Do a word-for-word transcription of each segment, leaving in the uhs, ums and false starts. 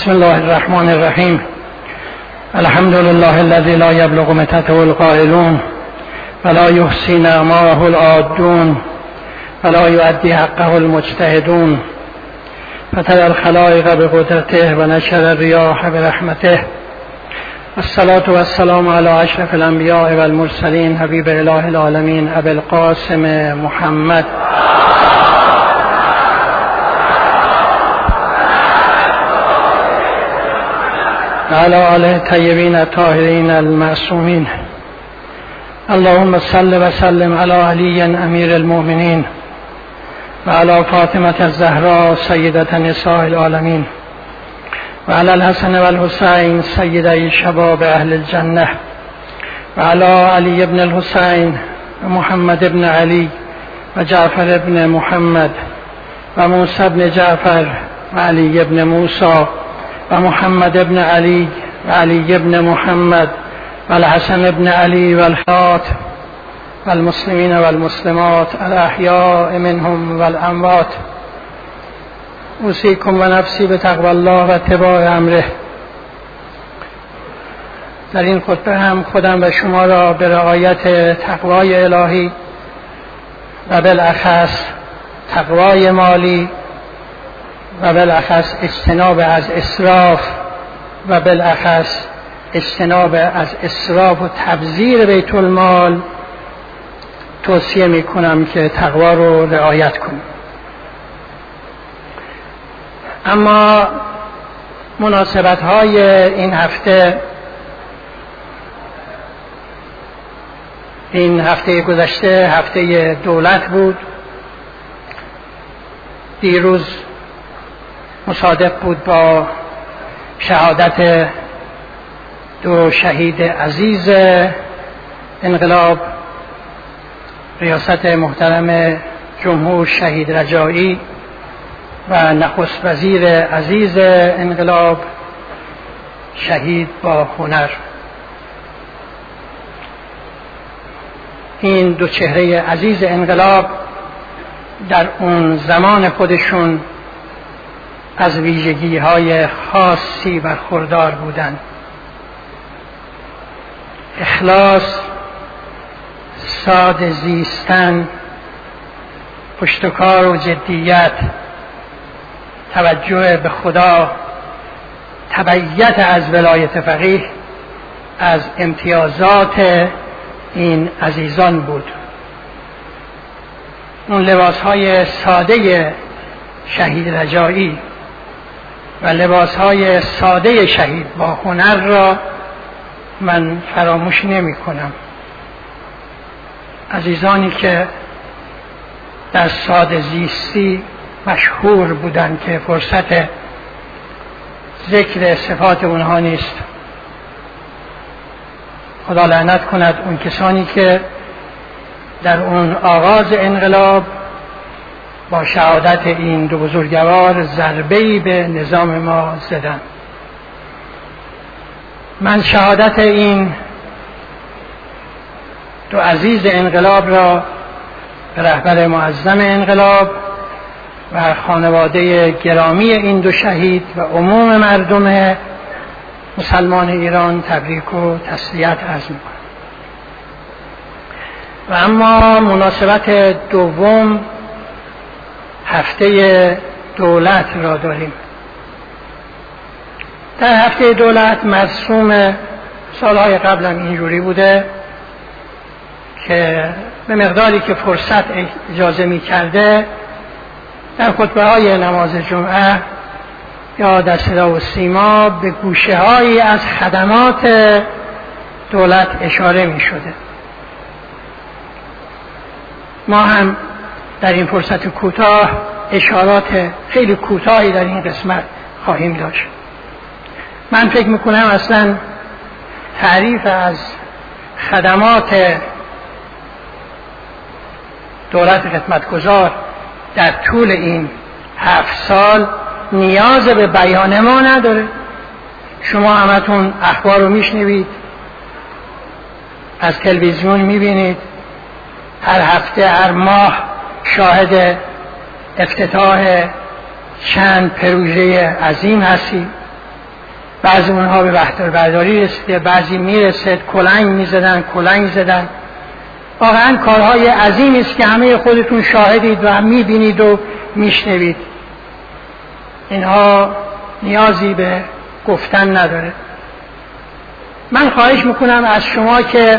بسم الله الرحمن الرحیم. الحمد لله الذي لا يبلغ متته القائلون ولا يحصي نعماه العادون ولا يؤدي حقه المجتهدون فترى الخلائق بقدرته ونشر الرياح برحمته. الصلاة والسلام على اشرف الانبیاء والمرسلین حبیب اله العالمین ابی القاسم محمد وعلى آله الطيبين الطاهرين المعصومين. اللهم صل وسلم على علي أمير المؤمنين وعلى فاطمة الزهراء سيدة نساء العالمين وعلى الحسن والحسين سيدي شباب أهل الجنة وعلى علي بن الحسين ومحمد بن علي وجعفر بن محمد وموسى بن جعفر وعلي بن موسى ومحمد بن علي وعلي بن محمد والحسن بن علي والحيات والمسلمين والمسلمات الأحياء منهم والأموات. اوصیکم و نفسی به تقوی الله و اتباع امره. در این خطبه هم خودم و شما را به رعایت تقوای الهی و بالاخص تقوای مالی و بالاخص اجتناب از اسراف و بالاخص اجتناب از اسراف و تبذیر بیت المال توصیه می کنم که تقوا رو رعایت کنیم. اما مناسبت های این هفته این هفته گذشته هفته دولت بود. دیروز مصادف بود با شهادت دو شهید عزیز انقلاب، ریاست محترم جمهور شهید رجایی و نخست وزیر عزیز انقلاب شهید با هنر. این دو چهره عزیز انقلاب در اون زمان خودشون از ویژگی های خاصی برخوردار بودند. اخلاص، ساده زیستن، پشتکار و جدیت، توجه به خدا، تبعیت از ولایت فقیه از امتیازات این عزیزان بود. اون لباس های ساده شهید رجایی و لباس های ساده شهید با هنر را من فراموش نمی کنم. عزیزانی که در ساده زیستی مشهور بودند که فرصت ذکر صفات اونها نیست. خدا لعنت کند اون کسانی که در اون آغاز انقلاب با شهادت این دو بزرگوار ضربه‌ای به نظام ما زدند. من شهادت این دو عزیز انقلاب را به رهبر معظم انقلاب و خانواده گرامی این دو شهید و عموم مردم مسلمان ایران تبریک و تسلیت عرض می‌کنم. و اما مناسبت دوم هفته دولت را داریم. در هفته دولت مرسوم سالهای قبل هم اینجوری بوده که به مقداری که فرصت اجازه می کرده در خطبه های نماز جمعه یا در صدا و سیما به گوشه هایی از خدمات دولت اشاره می شده. ما هم در این فرصت کوتاه اشارات خیلی کوتاهی در این قسمت خواهیم داشت. من فکر میکنم اصلا تعریف از خدمات دولت خدمتگزار در طول این هفت سال نیاز به بیان ما نداره. شما همتون اخبار رو میشنوید، از تلویزیون میبینید، هر هفته هر ماه شاهد افتتاح چند پروژه عظیم هستید. بعضی اونها به وحدت برداری رسیده، بعضی میرسد کلنگ میزدن کلنگ زدن. واقعا کارهای عظیمی است که همه خودتون شاهدید و میبینید و میشنوید. اینها نیازی به گفتن نداره. من خواهش میکنم از شما که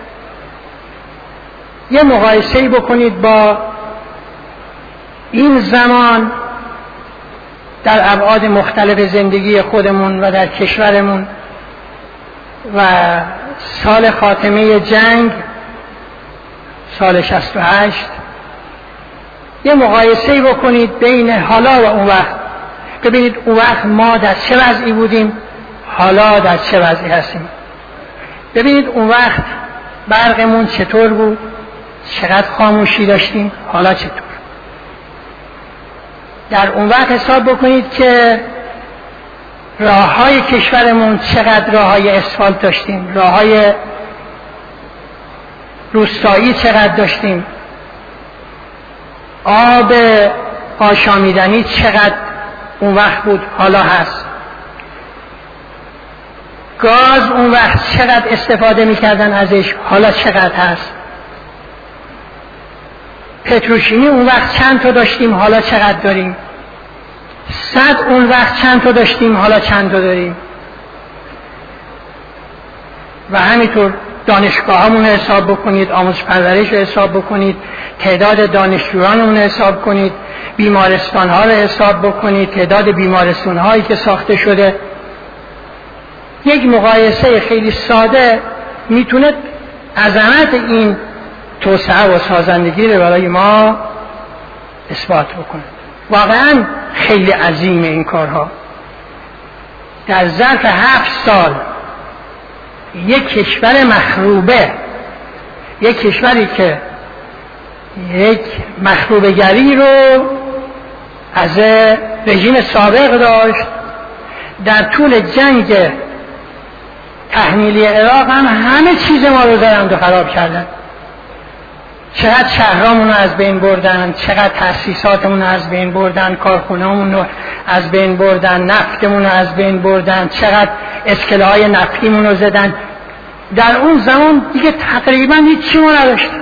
یه مقایسه‌ای بکنید با این زمان در ابعاد مختلف زندگی خودمون و در کشورمون و سال خاتمه جنگ سال شصت و هشت. یه مقایسه‌ای بکنید بین حالا و اون وقت، ببینید اون وقت ما در چه وضعی بودیم، حالا در چه وضعی هستیم. ببینید اون وقت برقمون چطور بود، چقدر خاموشی داشتیم، حالا چطور. در اون وقت حساب بکنید که راه‌های کشورمون چقدر راه‌های اسفالت داشتیم، راه‌های روستایی چقدر داشتیم، آب آشامیدنی چقدر اون وقت بود، حالا هست. گاز اون وقت چقدر استفاده میکردن ازش، حالا چقدر هست. پتروشیمی اون وقت چند تا داشتیم، حالا چقدر داریم. صد اون وقت چند تا داشتیم، حالا چند تا داریم. و همینطور دانشگاه همون حساب بکنید، آموزش پرورش رو حساب بکنید، تعداد دانشجویانمون رو حساب کنید، بیمارستان ها رو حساب بکنید، تعداد بیمارستان هایی که ساخته شده. یک مقایسه خیلی ساده میتونه عظمت این توسعه و سازندگی رو برای ما اثبات بکنه. واقعا خیلی عظیمه این کارها. در ظرف هفت سال یک کشور مخروبه، یک کشوری که یک مخروبه گری رو از رژیم سابق داشت، در طول جنگ تحمیلی عراق هم همه چیز ما رو زدند و خراب کردن. چقدر شهرامون رو از بین بردن، چقدر تأسیساتمون رو از بین بردن، کارخونه‌مون رو از بین بردن، نفتمون رو از بین بردن، چقدر اسکله های نفتیمون رو زدن. در اون زمان دیگه تقریبا هیچ چی ما نداشت.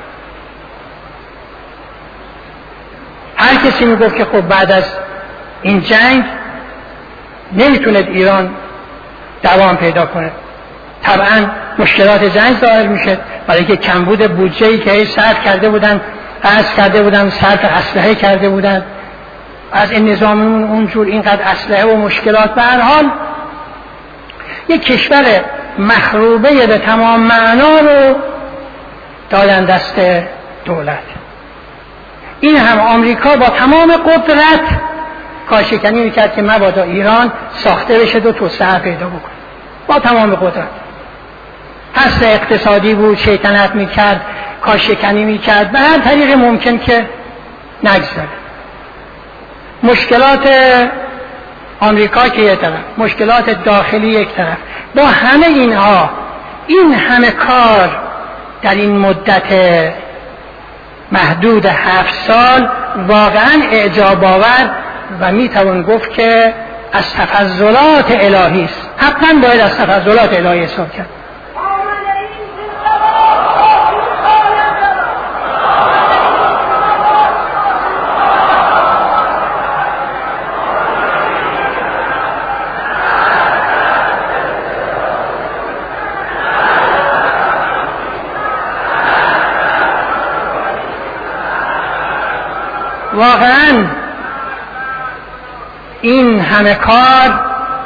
هر کسی میگفت که خب بعد از این جنگ نمیتونه ایران دوام پیدا کنه. طبعا مشکلات جنگ ظاهر میشه، برای که کمبود بودجه‌ای که صرف کرده بودن، قرض کرده بودن، صرف اسلحه کرده بودن، از این نظاممون اونجور اینقدر اسلحه و مشکلات. به هر حال یک کشور مخروبه به تمام معنا رو دادن دست دولت. این هم آمریکا با تمام قدرت کارشکنی میکرد که مبادا ایران ساخته بشه و توسعه پیدا بکنه. با تمام قدرت حس اقتصادی بود، شیطنت میکرد، کارشکنی میکرد، به هر طریق ممکن که نگذره. مشکلات آمریکا که یک طرف، مشکلات داخلی یک طرف، با همه اینها این همه کار در این مدت محدود هفت سال واقعا اعجاب آور و میتوان گفت که از تفضلات الهی است. حتما باید از تفضلات الهی حساب کرد. واقعا این همه کار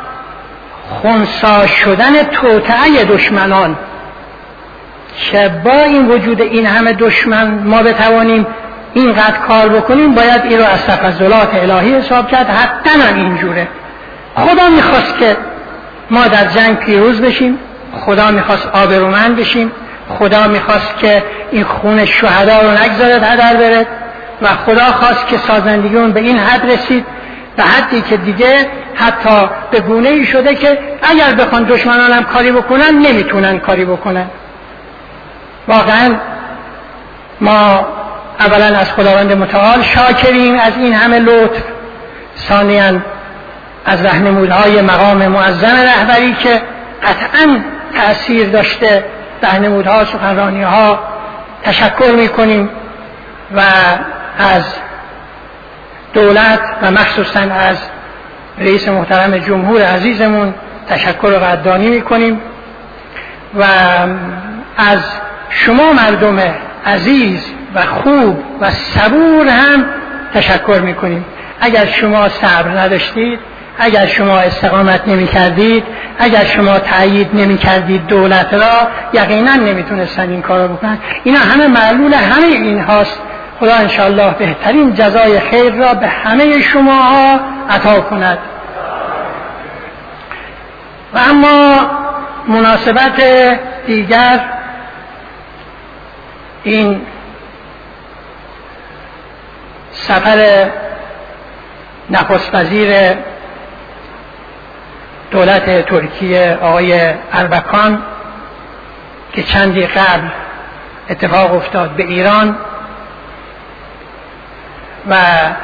خنثی شدن توطئه دشمنان که با این وجود این همه دشمن ما بتوانیم اینقدر کار بکنیم، باید این رو از تفضلات الهی حساب کرد. حتما هم اینجوره. خدا میخواست که ما در جنگ پیروز بشیم، خدا میخواست آبرومند بشیم، خدا میخواست که این خون شهدا رو نگذارد هدر بره و خدا خواست که سازندگیمون به این حد رسید، به حدی که دیگه حتی به گونه‌ای شده که اگر بخوان دشمنان هم کاری بکنن نمیتونن کاری بکنن. واقعا ما اولا از خداوند متعال شاکریم از این همه لطف، ثانیاً از راهنمودهای مقام معظم رهبری که قطعاً تأثیر داشته راهنمودها، سخنرانیها تشکر میکنیم و از دولت و مخصوصاً از رئیس محترم جمهور عزیزمون تشکر و قدردانی میکنیم و از شما مردم عزیز و خوب و صبور هم تشکر میکنیم. اگر شما صبر نداشتید، اگر شما استقامت نمی کردید، اگر شما تأیید نمی کردید دولت را، یقینا نمیتونستن این کار رو بکنن. اینا همه معلول همه این هاست. خدا انشاءالله بهترین جزای خیر را به همه شما عطا کند. و اما مناسبت دیگر، این سفر نخست وزیر دولت ترکیه آقای اربکان که چندی قبل اتفاق افتاد به ایران و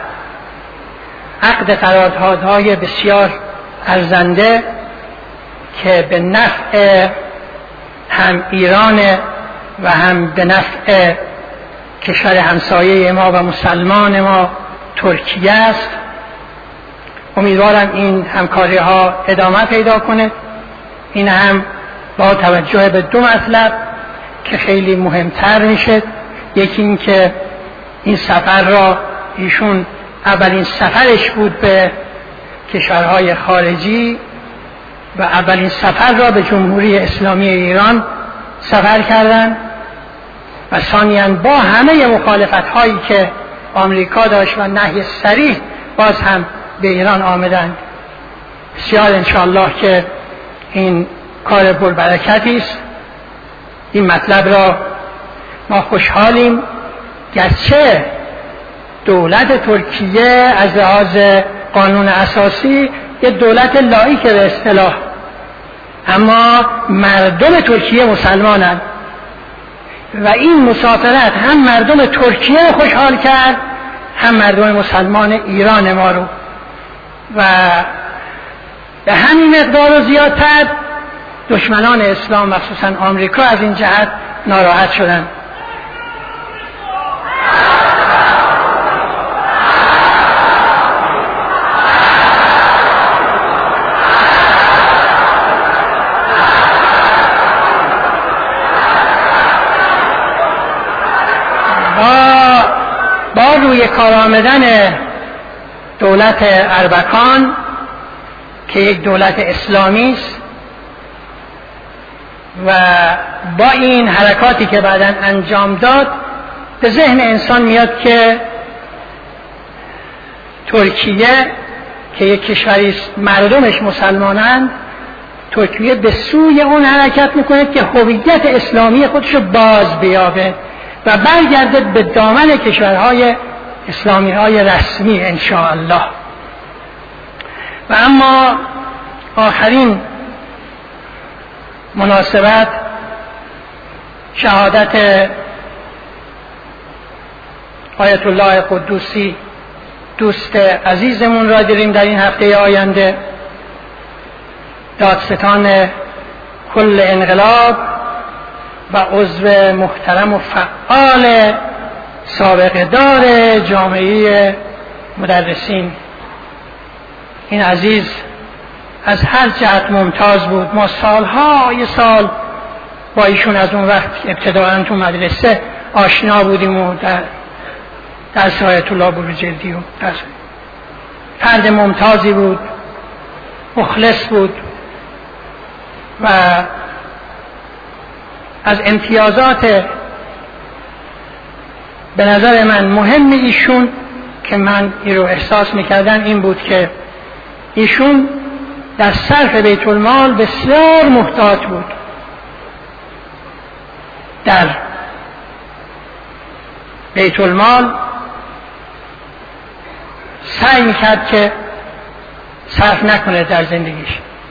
عقد قراردادهای بسیار ارزنده که به نفع هم ایران و هم به نفع کشور همسایه ما و مسلمان ما ترکیه است. امیدوارم این همکاری ها ادامه پیدا کنه. این هم با توجه به دو مطلب که خیلی مهمتر میشه. یکی این که این سفر را ایشون اولین سفرش بود به کشورهای خارجی و اولین سفر را به جمهوری اسلامی ایران سفر کردن و ثانیاً با همه مخالفت هایی که آمریکا داشت و نهی صریح باز هم به ایران آمدن. بسیار انشاءالله که این کار پربرکتی است. این مطلب را ما خوشحالیم، گرچه دولت ترکیه از لحاظ قانون اساسی یه دولت لاییک به اصطلاح، اما مردم ترکیه مسلمانند و این مسافرت هم مردم ترکیه رو خوشحال کرد هم مردم مسلمان ایران ما رو و به همین مقدار و زیادتر دشمنان اسلام مخصوصا آمریکا از این جهت ناراحت شدند. با روی کار آمدن دولت اربکان که یک دولت اسلامی است و با این حرکاتی که بعداً انجام داد، به ذهن انسان میاد که ترکیه که یک کشوری است مردمش مسلمانند، ترکیه به سوی اون حرکت میکنه که هویت اسلامی خودش رو باز بیابه و برگرده به دامن کشورهای اسلامی های رسمی انشاءالله. و اما آخرین مناسبت شهادت آیت الله قدوسی دوست عزیزمون را داریم در این هفته آینده، دادستان کل انقلاب و عضو محترم و فعال سابقه دار جامعه مدرسین. این عزیز از هر جهت ممتاز بود. ما سالهای سال با ایشون از اون وقت ابتداءً تو مدرسه آشنا بودیم و در درس آیت الله بروجردی و درس. فرد ممتازی بود، مخلص بود و از امتیازات به نظر من مهم ایشون که من این رو احساس میکردم این بود که ایشون در صرف بیت المال بسیار محتاط بود. در بیت المال سعی میکرد که صرف نکنه در زندگیش.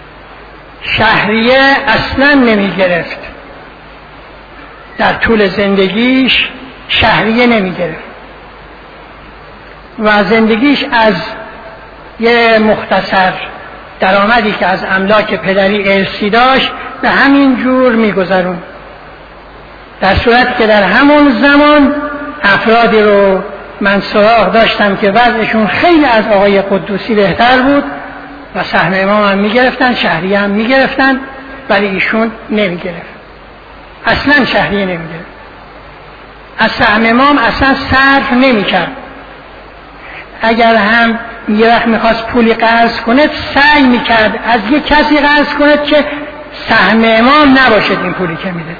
شهریه اصلا نمیگرفت، در طول زندگیش شهریه نمیگرفت و زندگیش از یه مختصر درآمدی که از املاک پدری ارثی داشت به همین جور میگذرون، در صورتی که در همون زمان افرادی رو من سراغ داشتم که وضعشون خیلی از آقای قدوسی بهتر بود و سهم امام هم میگرفتن، شهریه هم میگرفتن، ولی ایشون نمیگرفت، اصلا شهریه نمیگرفت، از سهم امام اصلا صرف نمیکرد. اگر هم یه وقت میخواست پولی قرض کنه سعی میکرد از یه کسی قرض کنه که سهم امام نباشد این پولی که میده.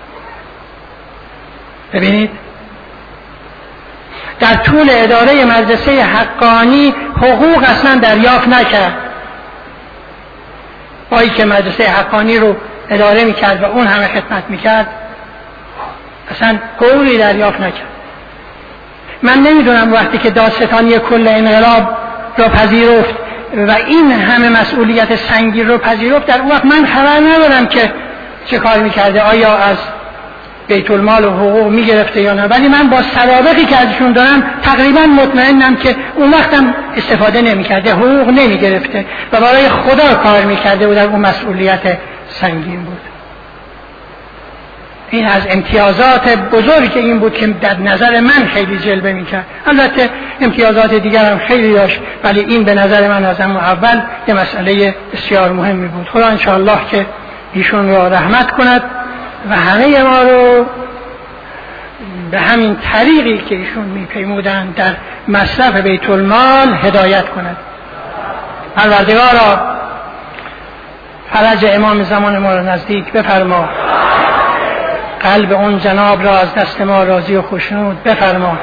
ببینید در طول اداره مدرسه حقانی حقوق اصلا دریافت نکرد، با اینکه مدرسه حقانی رو اداره میکرد و اون همه خدمت میکرد اصلا قولی دریافت نکرد. من نمیدونم وقتی که دادستانی کل انقلاب رو پذیرفت و این همه مسئولیت سنگین رو پذیرفت، در اون وقت من خبر ندارم که چه کار میکرده، آیا از بیت المال و حقوق میگرفته یا نه، ولی من با سوابقی که ازشون دارم تقریبا مطمئنم که اون وقتم استفاده نمیکرده، حقوق نمیگرفته و برای خدا کار میکرده و در اون مسئولیت سنگین بود. این از امتیازات بزرگی این بود که در نظر من خیلی جلوه میکرد. البته امتیازات دیگر هم خیلی داشت، ولی این به نظر من از همون اول یه مسئله بسیار مهمی بود. خدا انشاءالله که ایشون را رحمت کند و همه ما رو به همین طریقی که ایشون میپیمودند در مصرف بیت المال هدایت کند. پروردگارا فرج امام زمان ما را نزدیک بفرما، قلب اون جناب را از دست ما راضی و خوشنود بفرما،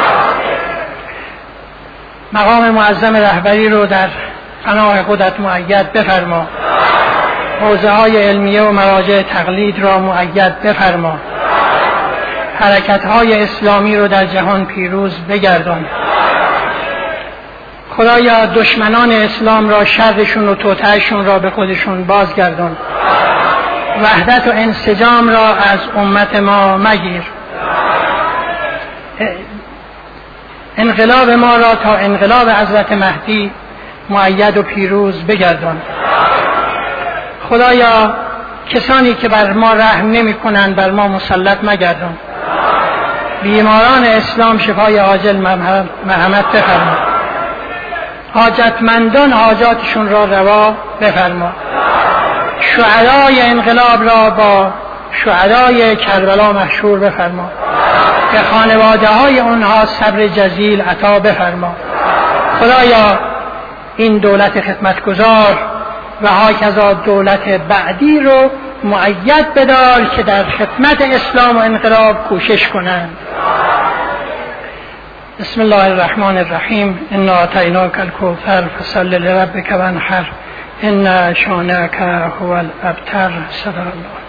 مقام معظم رهبری رو در پناه قدرت مؤید بفرما، حوزه های علمیه و مراجع تقلید را مؤید بفرما، حرکت های اسلامی رو در جهان پیروز بگردان. خدایا دشمنان اسلام را، شرشون و توطئه‌شون را به خودشون بازگردان، وحدت و انسجام را از امت ما مگیر، انقلاب ما را تا انقلاب حضرت مهدی مؤید و پیروز بگردان. خدایا کسانی که بر ما رحم نمی کنند بر ما مسلط مگردان، بیماران اسلام شفای عاجل مرحمت بفرما، حاجتمندان حاجاتشون را روا بفرما، شهدای انقلاب را با شهدای کربلا محشور بفرما، به خانواده های اونها صبر جزیل عطا بفرما. خدایا این دولت خدمتگزار و هاکذا دولت بعدی رو مؤید بدار که در خدمت اسلام و انقلاب کوشش کنند. بسم الله الرحمن الرحیم. انا اعطیناک الکوثر فصل لربک وانحر ان شانئک هو الابتر. صدق الله.